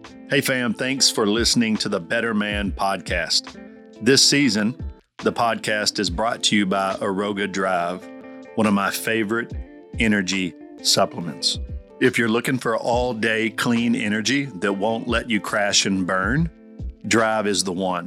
Hey fam, thanks for listening to the Better Man podcast. This season, the podcast is brought to you by Aroga Drive, one of my favorite energy supplements. If you're looking for all-day clean energy that won't let you crash and burn, Drive is the one.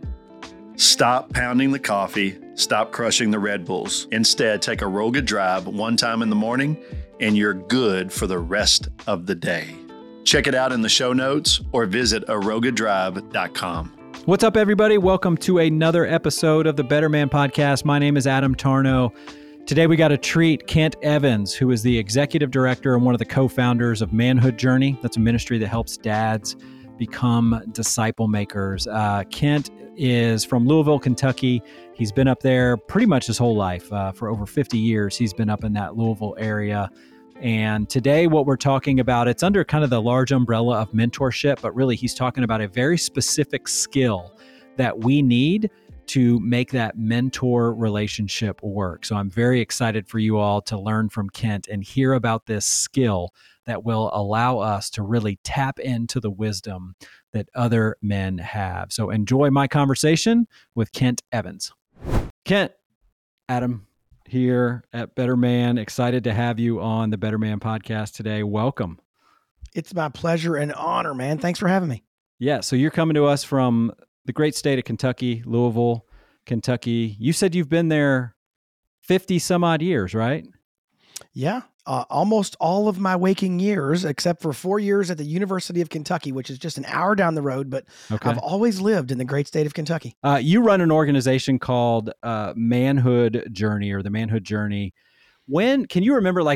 Stop pounding the coffee, stop crushing the Red Bulls. Instead, take Aroga Drive one time in the morning and you're good for the rest of the day. Check it out in the show notes or visit arogadrive.com. What's up, everybody? Welcome to another episode of the Better Man podcast. My name is Adam Tarnow. Today, we got to treat Kent Evans, who is the executive director and one of the co-founders of Manhood Journey. That's a ministry that helps dads become disciple makers. Kent is from Louisville, Kentucky. He's been up there pretty much his whole life. For over 50 years, he's been up in that Louisville area. And today what we're talking about, it's under kind of the large umbrella of mentorship, but really he's talking about a very specific skill that we need to make that mentor relationship work. So I'm very excited for you all to learn from Kent and hear about this skill that will allow us to really tap into the wisdom that other men have. So enjoy my conversation with Kent Evans. Kent, Adam here at Better Man. Excited to have you on the Better Man podcast today. Welcome. It's my pleasure and honor, man. Thanks for having me. Yeah. So you're coming to us from the great state of Kentucky, Louisville, Kentucky. You said you've been there 50 some odd years, right? Yeah. Almost all of my waking years, except for 4 years at the University of Kentucky, which is just an hour down the road, but okay. I've always lived in the great state of Kentucky. You run an organization called Manhood Journey or the Manhood Journey. When can you remember,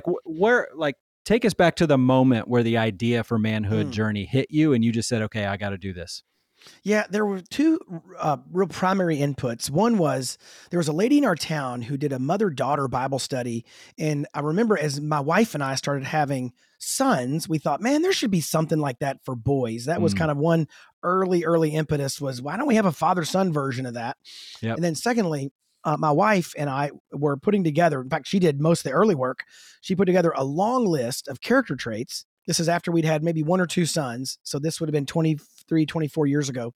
take us back to the moment where the idea for Manhood Journey hit you and you just said, okay, I got to do this? Yeah, there were two real primary inputs. One was there was a lady in our town who did a mother-daughter Bible study. And I remember as my wife and I started having sons, we thought, man, there should be something like that for boys. That was kind of one early impetus was, why don't we have a father-son version of that? Yep. And then secondly, my wife and I were putting together, in fact, she did most of the early work. She put together a long list of character traits. This is after we'd had maybe one or two sons. So this would have been 23, 24 years ago.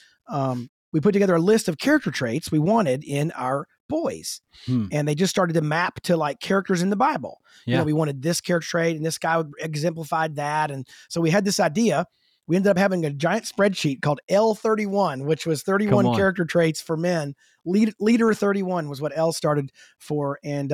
We put together a list of character traits we wanted in our boys. And they just started to map to like characters in the Bible. Yeah. You know, we wanted this character trait and this guy exemplified that. And so we had this idea. We ended up having a giant spreadsheet called L31, which was 31 character traits for men. Leader 31 was what L started for. And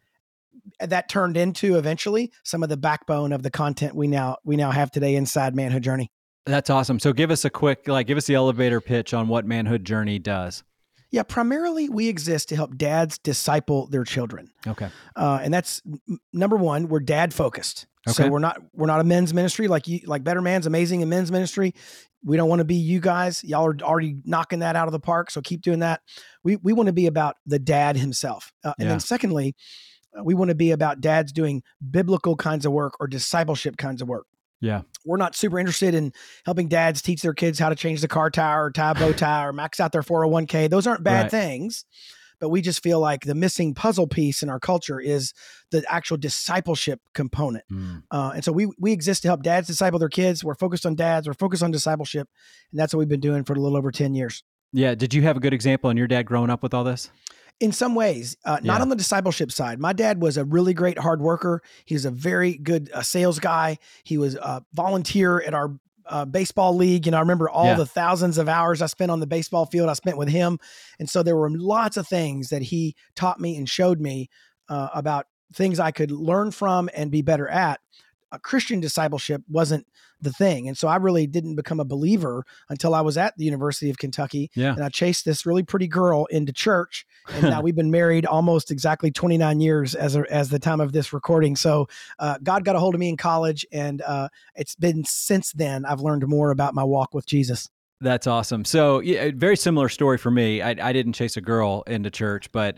that turned into eventually some of the backbone of the content we now have today inside Manhood Journey. That's awesome. So give us a quick, give us the elevator pitch on what Manhood Journey does. Yeah, primarily we exist to help dads disciple their children. Okay. And that's number one, we're dad focused. Okay. So we're not a men's ministry like Better Man's amazing in men's ministry. We don't want to be you guys. Y'all are already knocking that out of the park. So keep doing that. We want to be about the dad himself. And then secondly, we want to be about dads doing biblical kinds of work or discipleship kinds of work. Yeah. We're not super interested in helping dads teach their kids how to change the car tire or tie a bow tie or max out their 401k. Those aren't bad things, but we just feel like the missing puzzle piece in our culture is the actual discipleship component. And so we exist to help dads disciple their kids. We're focused on dads. We're focused on discipleship. And that's what we've been doing for a little over 10 years. Yeah. Did you have a good example on your dad growing up with all this? In some ways, not on the discipleship side. My dad was a really great hard worker. He was a very good sales guy. He was a volunteer at our baseball league. And I remember all the thousands of hours I spent on the baseball field I spent with him. And so there were lots of things that he taught me and showed me about things I could learn from and be better at. Christian discipleship wasn't the thing. And so I really didn't become a believer until I was at the University of Kentucky. Yeah. And I chased this really pretty girl into church. And now we've been married almost exactly 29 years as the time of this recording. So God got a hold of me in college. And it's been since then I've learned more about my walk with Jesus. That's awesome. So yeah, very similar story for me. I didn't chase a girl into church, but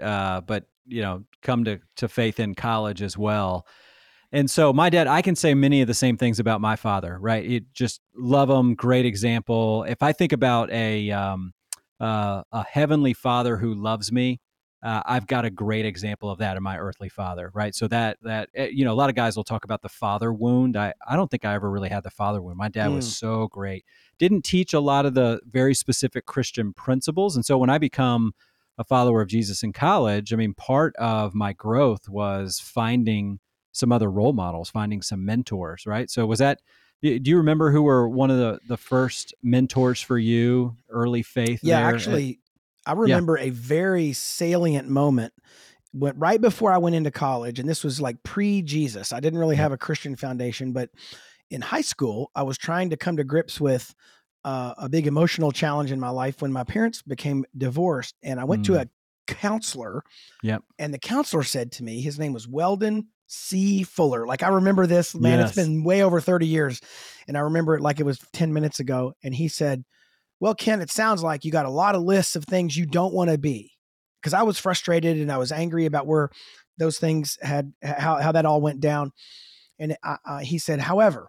come to faith in college as well. And so my dad, I can say many of the same things about my father, right? You just love him, great example. If I think about a heavenly father who loves me, I've got a great example of that in my earthly father, right? So that a lot of guys will talk about the father wound. I don't think I ever really had the father wound. My dad was so great. Didn't teach a lot of the very specific Christian principles. And so when I become a follower of Jesus in college, I mean, part of my growth was finding some other role models, finding some mentors, right? So do you remember who were one of the first mentors for you, early faith Yeah, there? actually, I remember a very salient moment right before I went into college, and this was like pre-Jesus. I didn't really have a Christian foundation, but in high school, I was trying to come to grips with a big emotional challenge in my life when my parents became divorced, and I went to a counselor. Yep. And the counselor said to me, his name was Weldon C. Fuller. Like, I remember this, man. Yes. It's been way over 30 years, and I remember it like it was 10 minutes ago. And he said, "Well, Ken, it sounds like you got a lot of lists of things you don't want to be." Because I was frustrated and I was angry about where those things how that all went down. And he said, "However,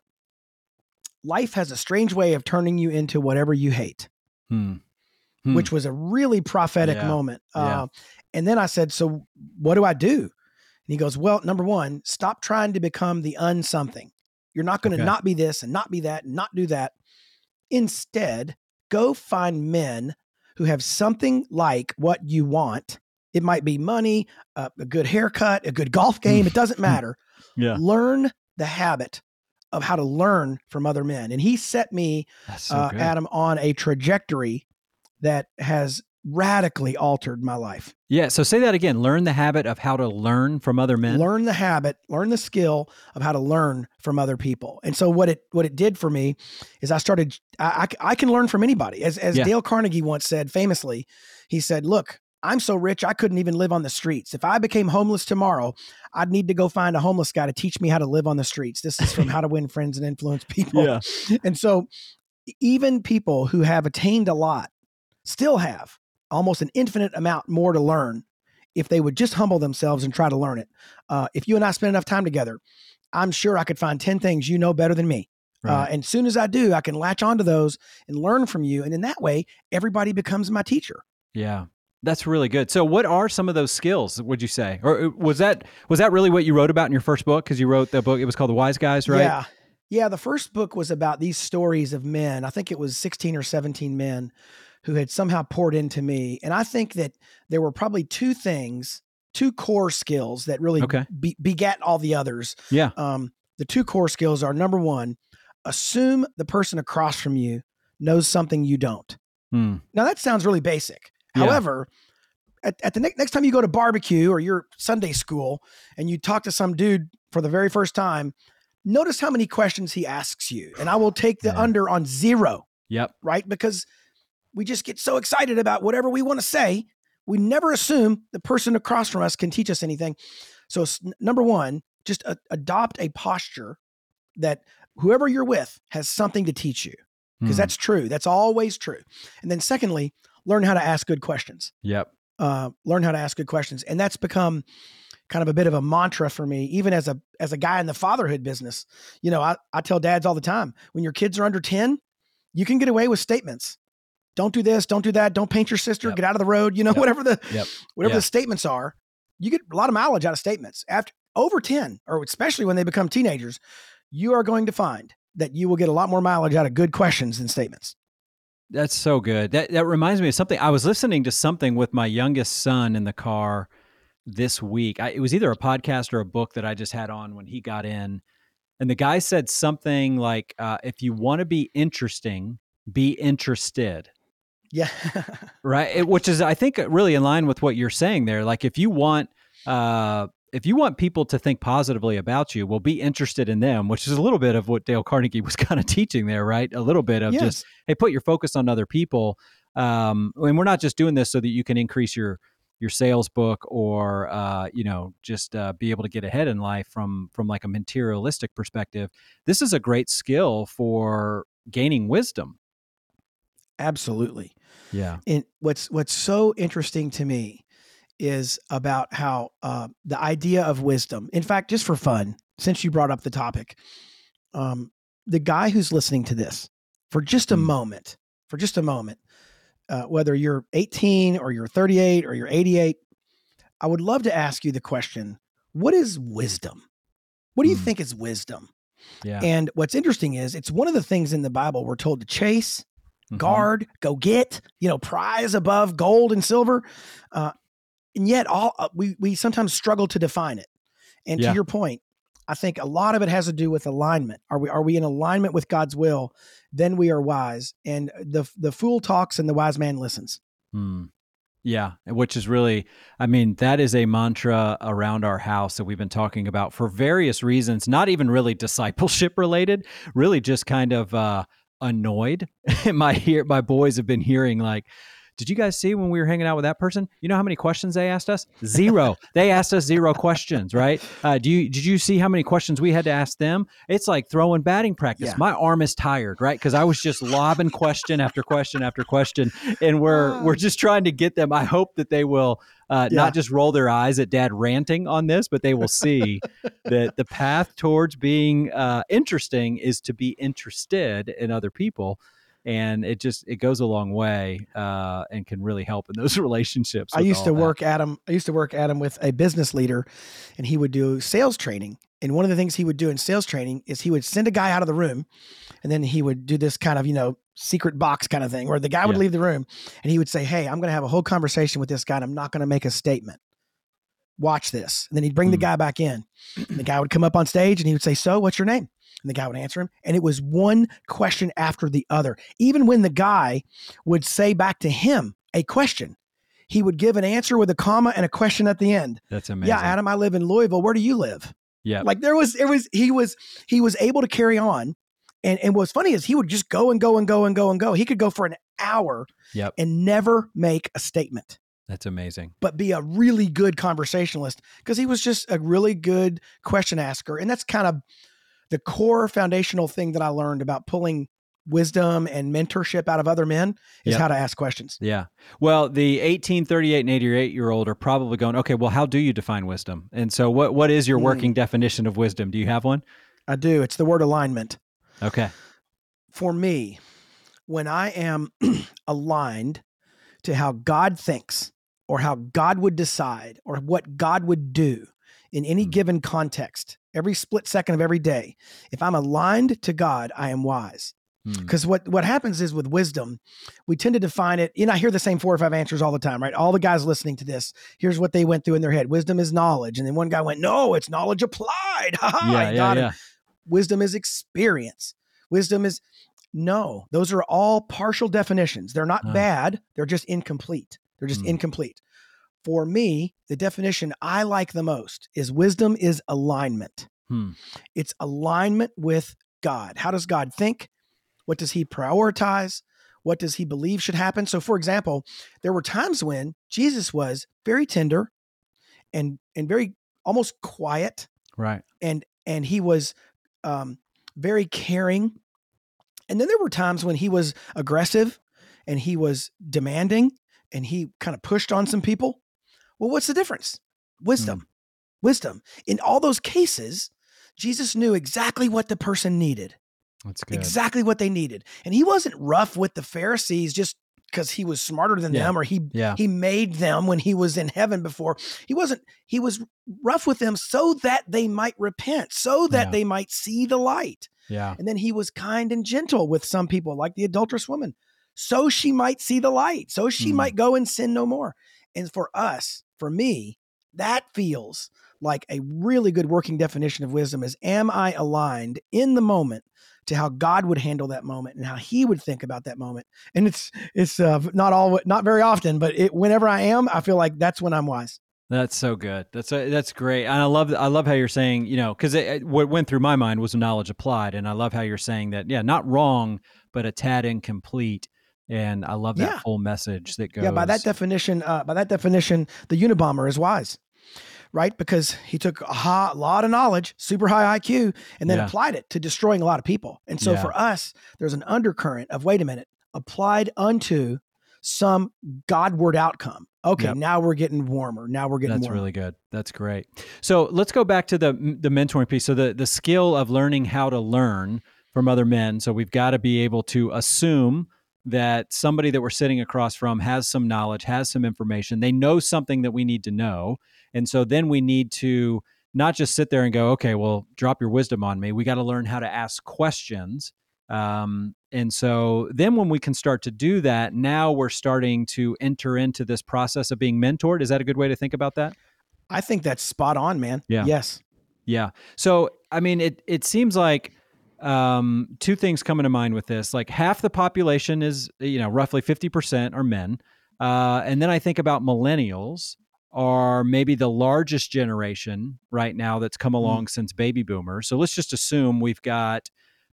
life has a strange way of turning you into whatever you hate," which was a really prophetic moment. And then I said, "So what do I do?" And he goes, "Well, number one, stop trying to become the unsomething. You're not going to not be this and not be that and not do that. Instead, go find men who have something like what you want. It might be money, a good haircut, a good golf game. It doesn't matter. Learn the habit of how to learn from other men." And he set me, Adam, on a trajectory that has radically altered my life. Yeah. So say that again. Learn the habit of how to learn from other men. Learn the skill of how to learn from other people. And so what it did for me is I started, I can learn from anybody. As Dale Carnegie once said famously, he said, "Look, I'm so rich, I couldn't even live on the streets. If I became homeless tomorrow, I'd need to go find a homeless guy to teach me how to live on the streets." This is from How to Win Friends and Influence People. And so even people who have attained a lot still have almost an infinite amount more to learn if they would just humble themselves and try to learn it. If you and I spend enough time together, I'm sure I could find 10 things you know better than me. And as soon as I do, I can latch onto those and learn from you. And in that way, everybody becomes my teacher. Yeah. That's really good. So what are some of those skills, would you say? Or was that really what you wrote about in your first book? Because you wrote the book, it was called The Wise Guys, right? Yeah. The first book was about these stories of men. I think it was 16 or 17 men who had somehow poured into me. And I think that there were probably two core skills that really begat all the others. Yeah. The two core skills are, number one, assume the person across from you knows something you don't. Now that sounds really basic. However, at the next time you go to barbecue or your Sunday school and you talk to some dude for the very first time, notice how many questions he asks you. And I will take the under on 0. Yep. Right? Because we just get so excited about whatever we want to say. We never assume the person across from us can teach us anything. So number one, just adopt a posture that whoever you're with has something to teach you, because that's true. That's always true. And then secondly, learn how to ask good questions. Yep. Learn how to ask good questions. And that's become kind of a bit of a mantra for me, even as a guy in the fatherhood business. You know, I tell dads all the time, when your kids are under 10, you can get away with statements. Don't do this, don't do that, don't paint your sister, get out of the road, whatever the statements are. You get a lot of mileage out of statements. After over 10, or especially when they become teenagers, you are going to find that you will get a lot more mileage out of good questions than statements. That's so good. That reminds me of something. I was listening to something with my youngest son in the car this week. It was either a podcast or a book that I just had on when he got in. And the guy said something like, if you want to be interesting, be interested. Yeah. Right. Which is, I think, really in line with what you're saying there. Like, if you want people to think positively about you, well, be interested in them, which is a little bit of what Dale Carnegie was kind of teaching there, right? A little bit of just, hey, put your focus on other people. And we're not just doing this so that you can increase your sales book or, just be able to get ahead in life from like a materialistic perspective. This is a great skill for gaining wisdom. Absolutely. Yeah. And what's so interesting to me is about how the idea of wisdom, in fact, just for fun, since you brought up the topic, the guy who's listening to this for just a moment, whether you're 18 or you're 38 or you're 88, I would love to ask you the question, what is wisdom? What do you think is wisdom? Yeah. And what's interesting is it's one of the things in the Bible we're told to chase, guard, go get, prize above gold and silver. And yet we sometimes struggle to define it. And to your point, I think a lot of it has to do with alignment. Are we in alignment with God's will? Then we are wise. And the fool talks and the wise man listens. Yeah, which is really, that is a mantra around our house that we've been talking about for various reasons, not even really discipleship related, really just kind of annoyed. My boys have been hearing like, did you guys see when we were hanging out with that person? You know how many questions they asked us? 0. They asked us 0 questions, right? Did you see how many questions we had to ask them? It's like throwing batting practice. Yeah. My arm is tired, right? Because I was just lobbing question after question after question, and we're just trying to get them. I hope that they will not just roll their eyes at Dad ranting on this, but they will see that the path towards being interesting is to be interested in other people. And it goes a long way and can really help in those relationships. I used to work, Adam, with a business leader, and he would do sales training. And one of the things he would do in sales training is he would send a guy out of the room, and then he would do this kind of, secret box kind of thing where the guy would leave the room and he would say, hey, I'm going to have a whole conversation with this guy, and I'm not going to make a statement. Watch this. And then he'd bring the guy back in. And the guy would come up on stage and he would say, so what's your name? And the guy would answer him. And it was one question after the other. Even when the guy would say back to him a question, he would give an answer with a comma and a question at the end. That's amazing. Yeah, Adam, I live in Louisville. Where do you live? Yeah. Like he was able to carry on. And what's funny is he would just go and go and go and go and go. He could go for an hour and never make a statement. That's amazing. But be a really good conversationalist because he was just a really good question asker. And that's kind of the core foundational thing that I learned about pulling wisdom and mentorship out of other men is how to ask questions. Yeah. Well, the 18, 38, and 88-year-old are probably going, okay, well, how do you define wisdom? And so what is your working definition of wisdom? Do you have one? I do. It's the word alignment. Okay. For me, when I am aligned to how God thinks or how God would decide or what God would do in any given context, every split second of every day, if I'm aligned to God, I am wise. Because what happens is with wisdom, we tend to define it, I hear the same 4 or 5 answers all the time, right? All the guys listening to this, here's what they went through in their head. Wisdom is knowledge. And then one guy went, no, it's knowledge applied. Yeah. Wisdom is experience. Wisdom is, no, those are all partial definitions. They're not bad. They're just incomplete. Incomplete. For me, the definition I like the most is wisdom is alignment. It's alignment with God. How does God think? What does he prioritize? What does he believe should happen? So for example, there were times when Jesus was very tender and very almost quiet. Right. And he was very caring. And then there were times when he was aggressive and he was demanding and he kind of pushed on some people. Well, what's the difference? Wisdom. In all those cases, Jesus knew exactly what the person needed. That's good. Exactly what they needed. And he wasn't rough with the Pharisees just because he was smarter than them or he made them when he was in heaven before. He was rough with them so that they might repent, so that they might see the light. Yeah. And then he was kind and gentle with some people like the adulterous woman, so she might see the light, so she might go and sin no more. And for us, for me, that feels like a really good working definition of wisdom is, am I aligned in the moment to how God would handle that moment and how he would think about that moment? And it's not very often, but whenever I am, I feel like that's when I'm wise. That's so good. That's great. And I love how you're saying, because what went through my mind was knowledge applied. And I love how you're saying that, not wrong, but a tad incomplete. And I love that full message that goes. Yeah, by that definition, the Unabomber is wise, right? Because he took a lot of knowledge, super high IQ, and then applied it to destroying a lot of people. And so for us, there's an undercurrent of, wait a minute, applied unto some Godward outcome. Okay, now we're getting warmer. That's really good. That's great. So let's go back to the mentoring piece. So the skill of learning how to learn from other men. So we've got to be able to assume that somebody that we're sitting across from has some knowledge, has some information. They know something that we need to know. And so then we need to not just sit there and go, okay, well, drop your wisdom on me. We got to learn how to ask questions. And so then when we can start to do that, now we're starting to enter into this process of being mentored. Is that a good way to think about that? I think that's spot on, man. Yeah. Yes. Yeah. So, I mean, it seems like two things coming to mind with this. Like half the population is, roughly 50% are men. And then I think about millennials are maybe the largest generation right now that's come along since baby boomers. So let's just assume we've got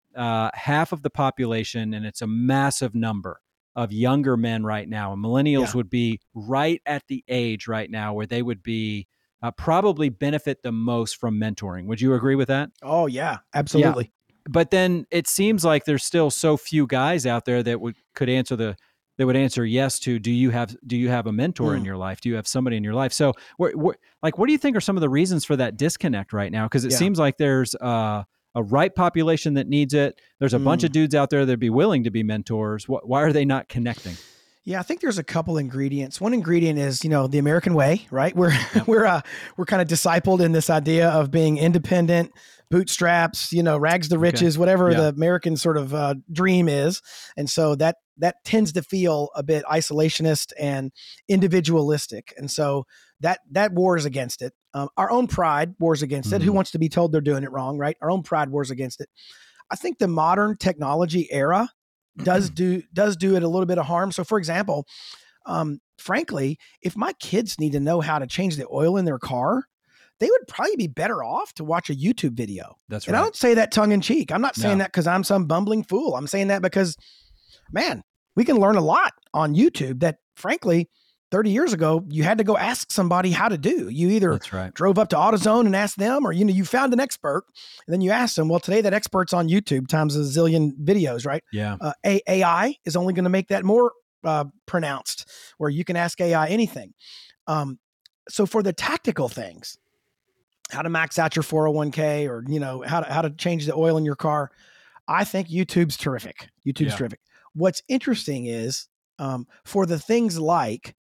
half of the population, and it's a massive number of younger men right now. And millennials would be right at the age right now where they would be probably benefit the most from mentoring. Would you agree with that? Oh yeah, absolutely. Yeah. But then it seems like there's still so few guys out there that would answer yes to, do you have a mentor in your life? Do you have somebody in your life? So what do you think are some of the reasons for that disconnect right now? Because it seems like there's a right population that needs it. There's a bunch of dudes out there that'd be willing to be mentors. Why are they not connecting? Yeah, I think there's a couple ingredients. One ingredient is, the American way, right? We're kind of discipled in this idea of being independent, bootstraps, rags to riches, whatever the American sort of dream is. And so that tends to feel a bit isolationist and individualistic. And so that wars against it. Our own pride wars against it. Who wants to be told they're doing it wrong, right? Our own pride wars against it. I think the modern technology era does do it a little bit of harm. So for example, frankly, if my kids need to know how to change the oil in their car, they would probably be better off to watch a YouTube video. That's right. And I don't say that tongue in cheek. I'm not saying that because I'm some bumbling fool. I'm saying that because, man, we can learn a lot on YouTube that frankly, 30 years ago, you had to go ask somebody how to do. You either drove up to AutoZone and asked them, or, you found an expert and then you asked them. Well, today that expert's on YouTube times a zillion videos, right? Yeah. AI is only going to make that more pronounced, where you can ask AI anything. So for the tactical things, how to max out your 401k, or, how to change the oil in your car, I think YouTube's terrific. Terrific. What's interesting is, for the things like,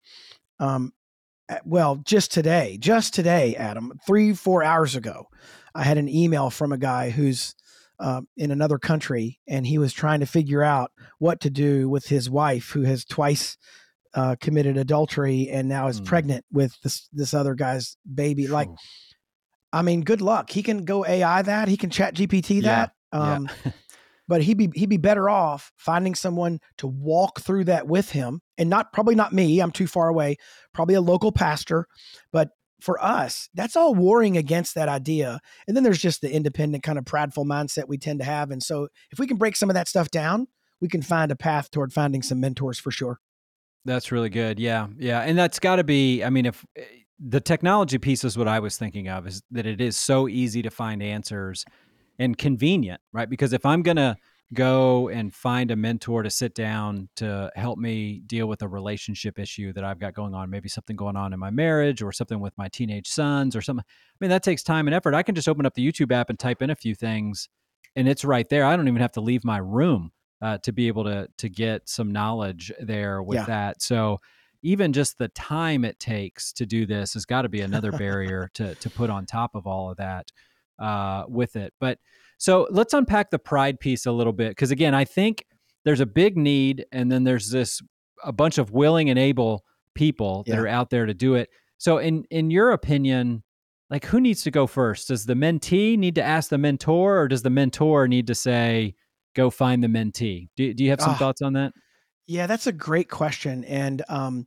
just today, Adam, 3-4 hours ago, I had an email from a guy who's in another country, and he was trying to figure out what to do with his wife, who has twice committed adultery and now is pregnant with this other guy's baby. Like, I mean, good luck. He can go AI that, he can chat GPT that. But he'd be better off finding someone to walk through that with him, and probably not me. I'm too far away. Probably a local pastor. But for us, that's all warring against that idea. And then there's just the independent kind of prideful mindset we tend to have. And so if we can break some of that stuff down, we can find a path toward finding some mentors for sure. That's really good. Yeah. Yeah. And that's got to be, I mean, if the technology piece is what I was thinking of, is that it is so easy to find answers and convenient, right? Because if I'm going to go and find a mentor to sit down to help me deal with a relationship issue that I've got going on, maybe something going on in my marriage or something with my teenage sons or something, I mean, that takes time and effort. I can just open up the YouTube app and type in a few things and it's right there. I don't even have to leave my room to be able to get some knowledge there with that. So even just the time it takes to do this has got to be another barrier to put on top of all of that with it. But so let's unpack the pride piece a little bit, because again, I think there's a big need, and then there's a bunch of willing and able people that are out there to do it. So in your opinion, like, who needs to go first? Does the mentee need to ask the mentor, or does the mentor need to say, go find the mentee? Do you have some thoughts on that? Yeah, that's a great question. And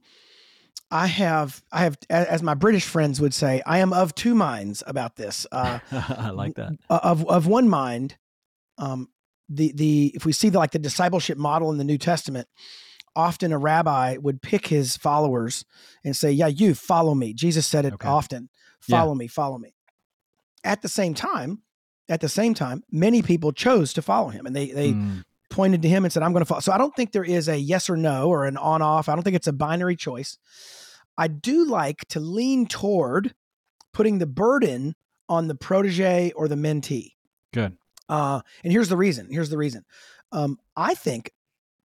I have, as my British friends would say, I am of two minds about this. I like that. Of one mind, if we see the discipleship model in the New Testament, often a rabbi would pick his followers and say, "Yeah, you follow me." Jesus said it often. Follow me, follow me. At the same time, many people chose to follow him, and they pointed to him and said, "I'm going to follow." So I don't think there is a yes or no or an on-off. I don't think it's a binary choice. I do like to lean toward putting the burden on the protege or the mentee. Good. And here's the reason. I think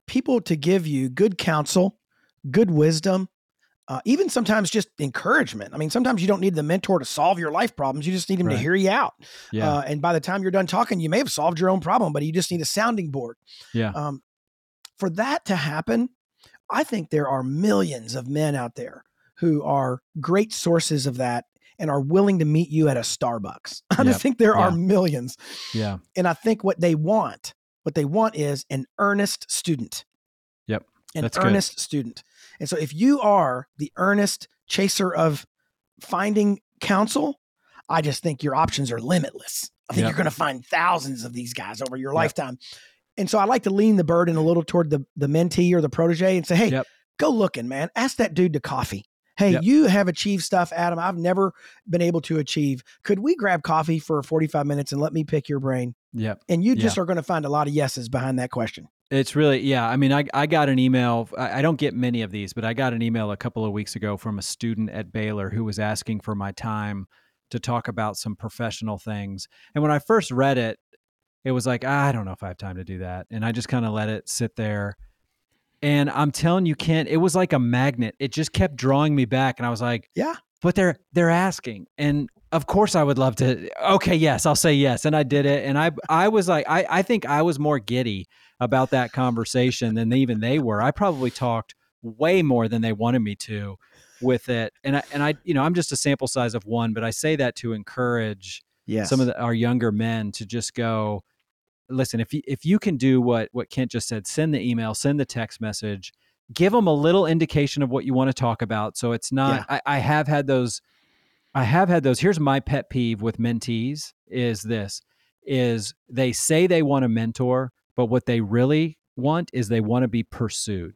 people to give you good counsel, good wisdom, even sometimes just encouragement. I mean, sometimes you don't need the mentor to solve your life problems. You just need him to hear you out. Yeah. And by the time you're done talking, you may have solved your own problem, but you just need a sounding board. Yeah. For that to happen, I think there are millions of men out there who are great sources of that and are willing to meet you at a Starbucks. I just think there are millions. Yeah. And I think what they want is an earnest student. Yep. An That's earnest student. And so if you are the earnest chaser of finding counsel, I just think your options are limitless. I think you're going to find thousands of these guys over your lifetime. And so I like to lean the burden a little toward the mentee or the protege and say, hey, go looking, man. Ask that dude to coffee. Hey, you have achieved stuff, Adam, I've never been able to achieve. Could we grab coffee for 45 minutes and let me pick your brain? Yep. And you just are going to find a lot of yeses behind that question. It's really, I mean, I got an email. I don't get many of these, but I got an email a couple of weeks ago from a student at Baylor who was asking for my time to talk about some professional things. And when I first read it, it was like, I don't know if I have time to do that. And I just kind of let it sit there. And I'm telling you, Kent, it was like a magnet. It just kept drawing me back. And I was like, yeah, but they're asking. And of course I would love to. Okay, yes, I'll say yes. And I did it. And I was like, I think I was more giddy about that conversation than even they were. I probably talked way more than they wanted me to with it. And I, I'm just a sample size of one, but I say that to encourage some of our younger men to just go, listen, if you can do what Kent just said, send the email, send the text message, give them a little indication of what you want to talk about. So it's not, I have had those. Here's my pet peeve with mentees is they say they want a mentor, but what they really want is they want to be pursued.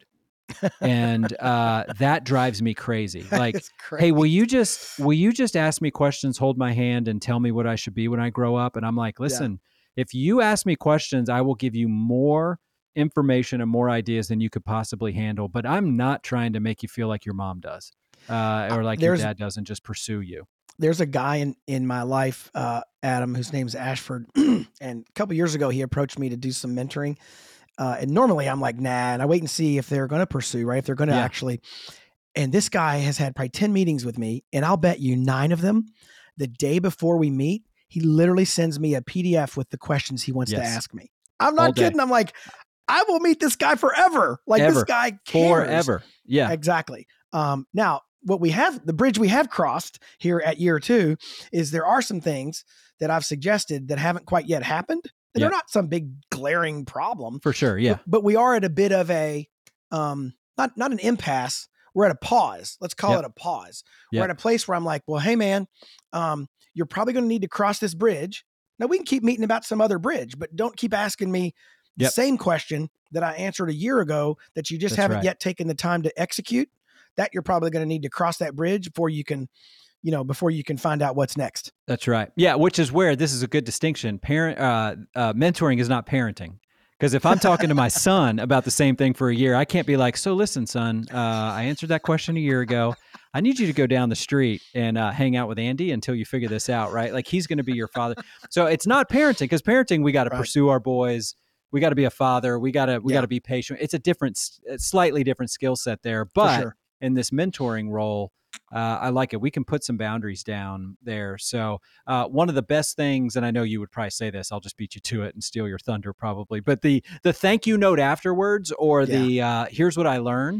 And that drives me crazy. Like, hey, will you just ask me questions, hold my hand, and tell me what I should be when I grow up? And I'm like, listen, if you ask me questions, I will give you more information and more ideas than you could possibly handle. But I'm not trying to make you feel like your mom does, or like your dad doesn't just pursue you. There's a guy in my life, Adam, whose name's Ashford. And a couple years ago, he approached me to do some mentoring. And normally I'm like, nah, and I wait and see if they're going to pursue, right? If they're going to actually. And this guy has had probably 10 meetings with me, and I'll bet you 9 of them, the day before we meet, he literally sends me a PDF with the questions he wants to ask me. I'm not kidding. I'm like, I will meet this guy forever. Like this guy cares. Forever. Yeah, exactly. Now what we have, the bridge we have crossed here at year 2 is there are some things that I've suggested that haven't quite yet happened. And they're not some big glaring problem. For sure. Yeah. But we are at a bit of a, not an impasse. We're at a pause. Let's call it a pause. We're at a place where I'm like, well, hey man, you're probably going to need to cross this bridge. Now we can keep meeting about some other bridge, but don't keep asking me the same question that I answered a year ago that you just haven't yet taken the time to execute. That you're probably going to need to cross that bridge before you can find out what's next. That's right. Yeah. Which is where this is a good distinction. Mentoring is not parenting. Because if I'm talking to my son about the same thing for a year, I can't be like, so listen, son, I answered that question a year ago. I need you to go down the street and hang out with Andy until you figure this out, right? Like he's going to be your father. So it's not parenting, because parenting, we got to pursue our boys. We got to be a father. We got to be patient. It's a slightly different skill set there. But in this mentoring role, I like it. We can put some boundaries down there. So one of the best things, and I know you would probably say this, I'll just beat you to it and steal your thunder probably, but the thank you note afterwards, or the here's what I learned,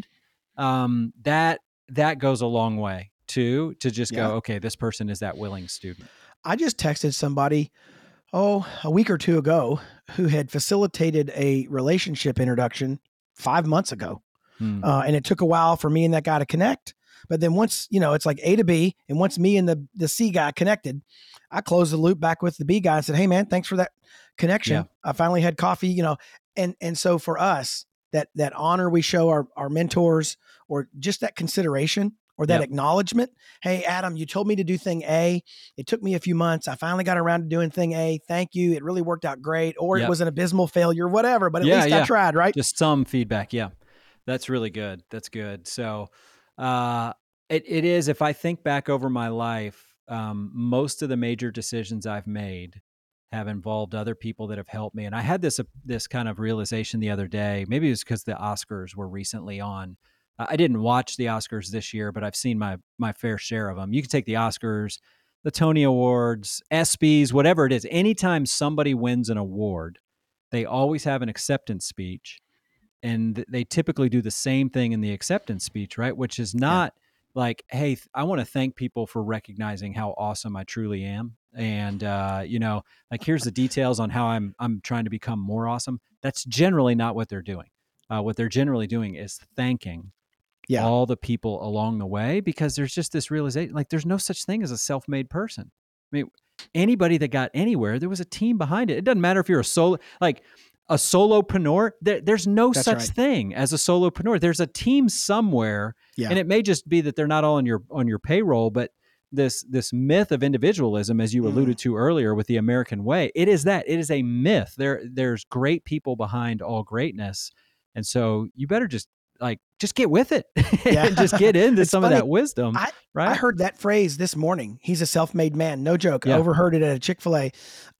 that goes a long way too, to just go, okay, this person is that willing student. I just texted somebody, a week or 2 ago, who had facilitated a relationship introduction 5 months ago. And it took a while for me and that guy to connect. But then once, it's like A to B, and once me and the C guy connected, I closed the loop back with the B guy and said, hey man, thanks for that connection. Yeah. I finally had coffee, and so for us, that honor we show our mentors, or just that consideration or that acknowledgement. Hey, Adam, you told me to do thing A. It took me a few months. I finally got around to doing thing A. Thank you. It really worked out great. Or it was an abysmal failure, whatever, but at least I tried, right? Just some feedback. Yeah. That's really good. That's good. So, it is, if I think back over my life, most of the major decisions I've made have involved other people that have helped me. And I had this kind of realization the other day. Maybe it was because the Oscars were recently on. I didn't watch the Oscars this year, but I've seen my fair share of them. You can take the Oscars, the Tony Awards, ESPYs, whatever it is. Anytime somebody wins an award, they always have an acceptance speech, and they typically do the same thing in the acceptance speech, right? Which is not like, hey, I want to thank people for recognizing how awesome I truly am. And, like, here's the details on how I'm trying to become more awesome. That's generally not what they're doing. What they're generally doing is thanking all the people along the way, because there's just this realization, like, there's no such thing as a self-made person. I mean, anybody that got anywhere, there was a team behind it. It doesn't matter if you're a solopreneur. There's no such thing as a solopreneur. There's a team somewhere, and it may just be that they're not all on your payroll. But this myth of individualism, as you alluded to earlier with the American way, it is a myth. There's great people behind all greatness, and so you better just get with it and just get into some of that wisdom. Right? I heard that phrase this morning. He's a self-made man. No joke. I overheard it at a Chick-fil-A.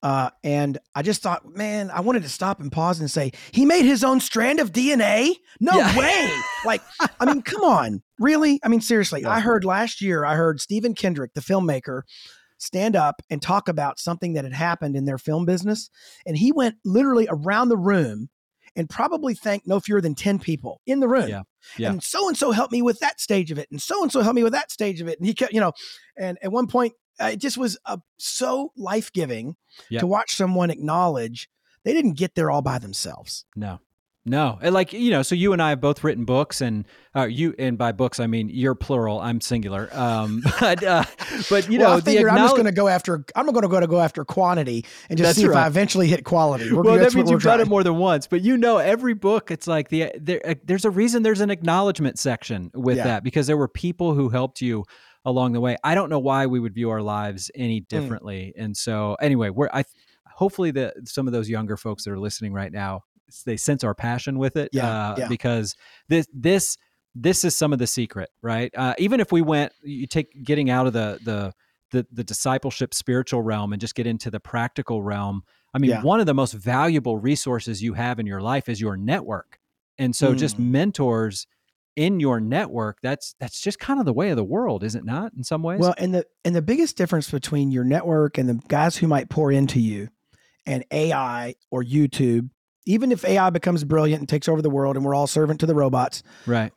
And I just thought, man, I wanted to stop and pause and say, he made his own strand of DNA? No way. Like, I mean, come on. Really? I mean, seriously, I heard Stephen Kendrick, the filmmaker, stand up and talk about something that had happened in their film business. And he went literally around the room and probably thanked no fewer than 10 people in the room. And so-and-so helped me with that stage of it. And so-and-so helped me with that stage of it. And he kept, and at one point, it just was so life-giving to watch someone acknowledge they didn't get there all by themselves. No. And so you and I have both written books, and and by books, I mean, you're plural, I'm singular. But I figure I'm going to go after quantity and just see if I eventually hit quality. That means you've done it more than once, but every book, it's like there's a reason there's an acknowledgement section with that, because there were people who helped you along the way. I don't know why we would view our lives any differently. And so anyway, hopefully some of those younger folks that are listening right now, they sense our passion with it, because this is some of the secret, right? Even if you take getting out of the discipleship spiritual realm and just get into the practical realm. I mean, one of the most valuable resources you have in your life is your network. And so just mentors in your network, that's just kind of the way of the world, is it not, in some ways? Well, and the biggest difference between your network and the guys who might pour into you and AI or YouTube, even if AI becomes brilliant and takes over the world and we're all servant to the robots, right?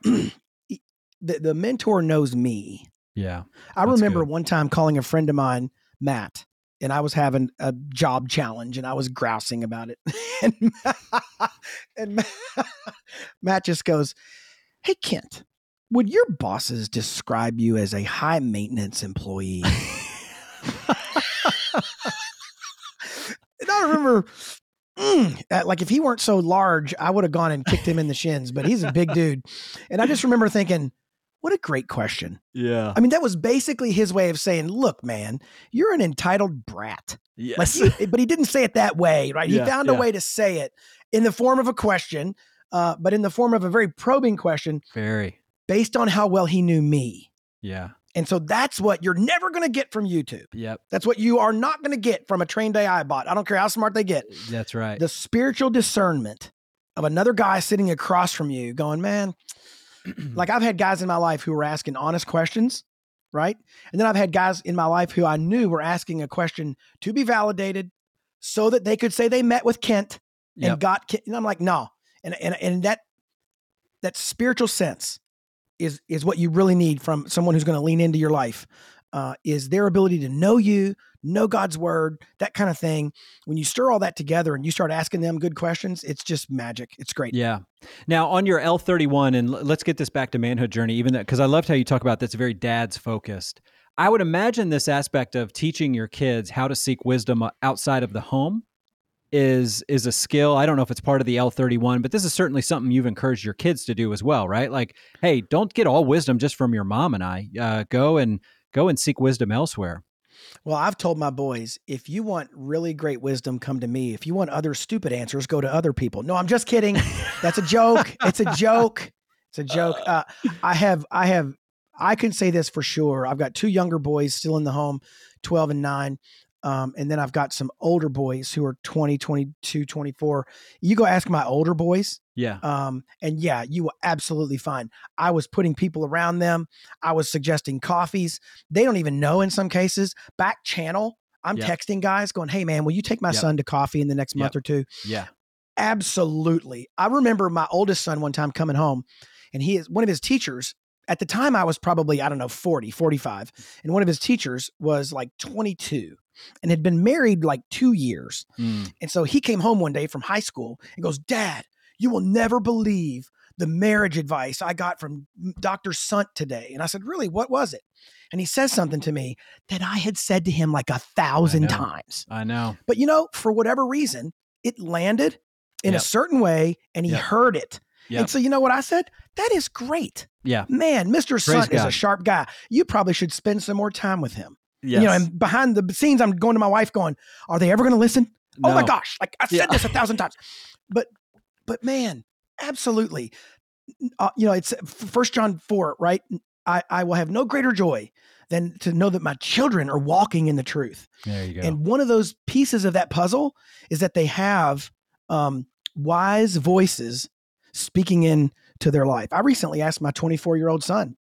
the mentor knows me. Yeah. I remember one time calling a friend of mine, Matt, and I was having a job challenge and I was grousing about it. and Matt just goes, "Hey, Kent, would your bosses describe you as a high maintenance employee?" And I remember, like, if he weren't so large, I would have gone and kicked him in the shins, but he's a big dude. And I just remember thinking, what a great question. Yeah. I mean, that was basically his way of saying, look, man, you're an entitled brat. Yes. But he didn't say it that way, right? He found a way to say it in the form of a question, but in the form of a very probing question. Very. Based on how well he knew me. Yeah. And so that's what you're never going to get from YouTube. Yep. That's what you are not going to get from a trained AI bot. I don't care how smart they get. That's right. The spiritual discernment of another guy sitting across from you going, man, like, I've had guys in my life who were asking honest questions, right? And then I've had guys in my life who I knew were asking a question to be validated so that they could say they met with Kent and got Kent. And I'm like, no. And that spiritual sense is what you really need from someone who's going to lean into your life, is their ability to know you, know God's word, that kind of thing. When you stir all that together and you start asking them good questions, it's just magic. It's great. Yeah. Now on your L31, and let's get this back to manhood journey, even that, because I loved how you talk about that's very dad's focused. I would imagine this aspect of teaching your kids how to seek wisdom outside of the home is a skill. I don't know if it's part of the L31, but this is certainly something you've encouraged your kids to do as well, right? Like, hey, don't get all wisdom just from your mom and I. Go and seek wisdom elsewhere. Well, I've told my boys, if you want really great wisdom, come to me. If you want other stupid answers, go to other people. No, I'm just kidding. That's a joke. It's a joke. It's a joke. I can say this for sure. I've got two younger boys still in the home, 12 and 9. And then I've got some older boys who are 20, 22, 24. You go ask my older boys. Yeah. And yeah, you will absolutely find. I was putting people around them. I was suggesting coffees. They don't even know in some cases. Back channel. I'm texting guys going, hey man, will you take my son to coffee in the next month or two? Yeah. Absolutely. I remember my oldest son one time coming home, and he is one of his teachers. At the time I was probably, 40, 45. And one of his teachers was like 22 and had been married like 2 years. And so he came home one day from high school and goes, Dad, you will never believe the marriage advice I got from Dr. Sunt today. And I said, really, what was it? And he says something to me that I had said to him like 1,000 times. I know. But for whatever reason, it landed in a certain way and he heard it. And so you know what I said? That is great. Yeah. Man, Mr. Sunt is a sharp guy. You probably should spend some more time with him. Yes. And behind the scenes, I'm going to my wife going, are they ever going to listen? No. Oh my gosh. Like I said this 1,000 times. But man, absolutely. It's 1 John 4, right? I will have no greater joy than to know that my children are walking in the truth. There you go. And one of those pieces of that puzzle is that they have wise voices speaking into their life. I recently asked my 24-year-old son,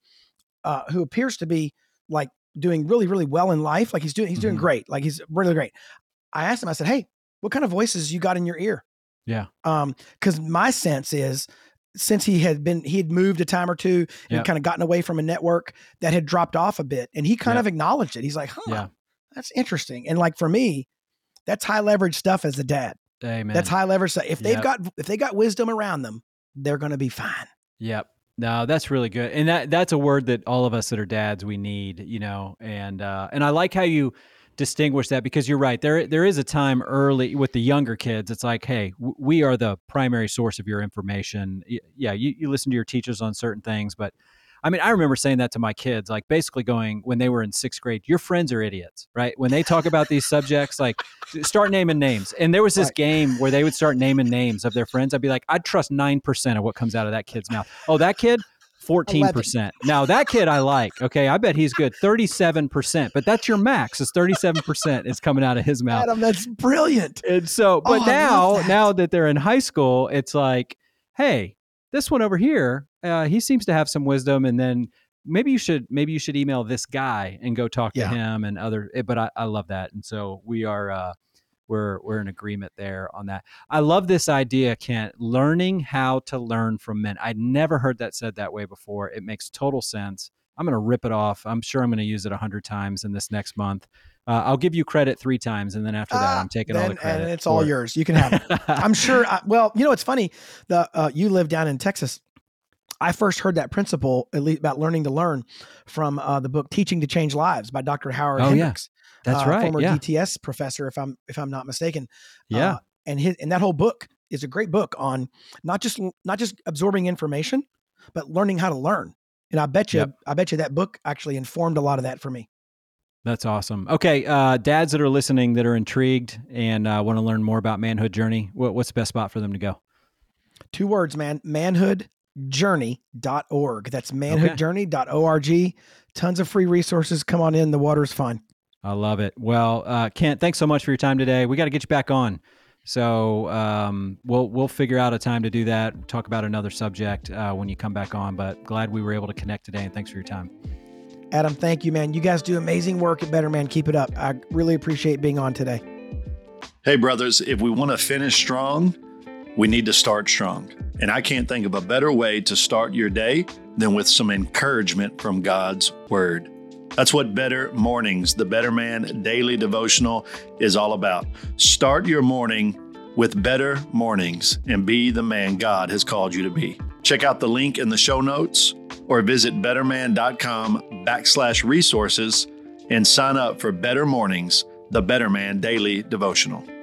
who appears to be like doing really, really well in life. Like he's doing great. Like he's really great. I asked him, I said, hey, what kind of voices you got in your ear? Yeah. Cause my sense is since he had moved a time or two and kind of gotten away from a network that had dropped off a bit, and he kind of acknowledged it. He's like, that's interesting. And like, for me, that's high leverage stuff as a dad. Amen. That's high leverage stuff. If they got wisdom around them, they're going to be fine. Yep. No, that's really good. And that's a word that all of us that are dads, we need, and I like how you distinguish that, because you're right. There is a time early with the younger kids. It's like, hey, we are the primary source of your information. Yeah. You listen to your teachers on certain things, but I mean, I remember saying that to my kids, like basically going when they were in 6th grade, your friends are idiots, right? When they talk about these subjects, like start naming names. And there was this game where they would start naming names of their friends. I'd be like, I'd trust 9% of what comes out of that kid's mouth. Oh, that kid, 14%. Now that kid I like, okay, I bet he's good. 37%, but that's your max is 37% is coming out of his mouth. Adam, that's brilliant. And so, but now that they're in high school, it's like, hey, this one over here, he seems to have some wisdom, and then maybe you should email this guy and go talk to him and other. But I love that, and so we are we're in agreement there on that. I love this idea, Kent. Learning how to learn from men. I'd never heard that said that way before. It makes total sense. I'm going to rip it off. I'm sure I'm going to use it 100 times in this next month. I'll give you credit 3 times, and then after that, I'm taking all the credit. And it's all yours. You can have it. I'm sure. It's funny. You live down in Texas. I first heard that principle, at least about learning to learn, from the book "Teaching to Change Lives" by Dr. Howard Hendricks. That's right. Former DTS professor, if I'm not mistaken. Yeah. And that whole book is a great book on not just absorbing information, but learning how to learn. And I bet you that book actually informed a lot of that for me. That's awesome. Okay, dads that are listening that are intrigued and want to learn more about Manhood Journey, what's the best spot for them to go? 2 words, man. manhoodjourney.org. That's manhoodjourney.org. Tons of free resources. Come on in. The water's fine. I love it. Well, Kent, thanks so much for your time today. We got to get you back on. So we'll figure out a time to do that, talk about another subject when you come back on, but glad we were able to connect today, and thanks for your time. Adam, thank you, man. You guys do amazing work at Better Man. Keep it up. I really appreciate being on today. Hey, brothers, if we want to finish strong, we need to start strong. And I can't think of a better way to start your day than with some encouragement from God's Word. That's what Better Mornings, the Better Man Daily Devotional, is all about. Start your morning with Better Mornings and be the man God has called you to be. Check out the link in the show notes or visit betterman.com/resources and sign up for Better Mornings, the Better Man Daily Devotional.